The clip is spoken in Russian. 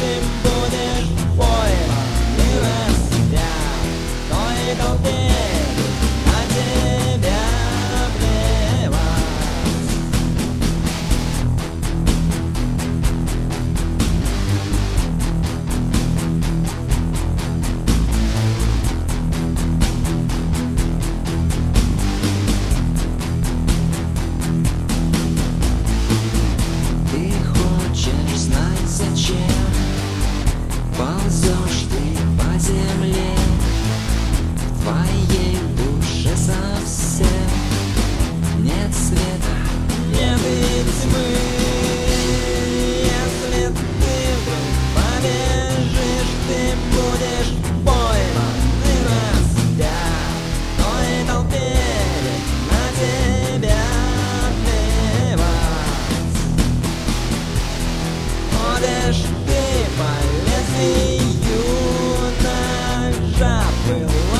ты будешь пойман и распят в той толпе, на тебя плевать. Ты хочешь знать, зачем ползешь ты по земле? В твоей душе совсем нет света, Нет и тьмы, если ты вдруг побежишь, ты будешь пойман и распят в той толпе, на тебя плевать. Ходишь ты по лезвию ножа,